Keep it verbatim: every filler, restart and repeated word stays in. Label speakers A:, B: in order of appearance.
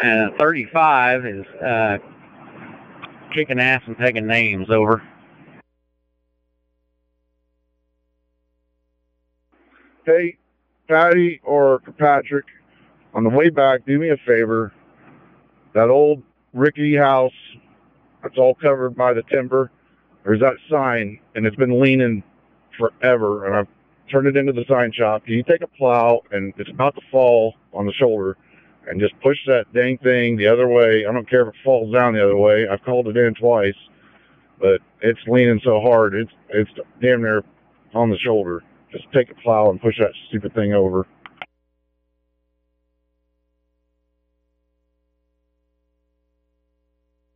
A: and thirty-five is uh, kicking ass and taking names. Over.
B: Hey, Patty or Patrick, on the way back, do me a favor. That old rickety house that's all covered by the timber, there's that sign, and it's been leaning forever, and I've turned it into the sign shop. Can you take a plow, and it's about to fall on the shoulder, and just push that dang thing the other way? I don't care if it falls down the other way. I've called it in twice, but it's leaning so hard, it's it's damn near on the shoulder. Just take a plow and push that stupid thing over.